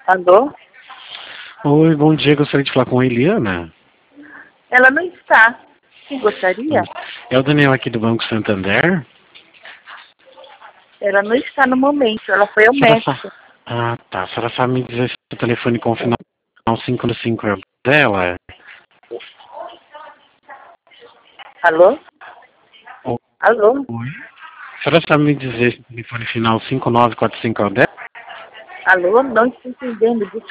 Alô? Oi, bom dia. Gostaria de falar com a Eliana. Ela não está. Quem gostaria? É o Daniel aqui do Banco Santander. Ela não está no momento. Ela foi ao médico. Ah, tá. A senhora sabe me dizer se o telefone com o final 5 é o dela? Alô? Oi. Alô? A senhora sabe me dizer se o telefone final 5945 é o dela? Alô? Não estou entendendo.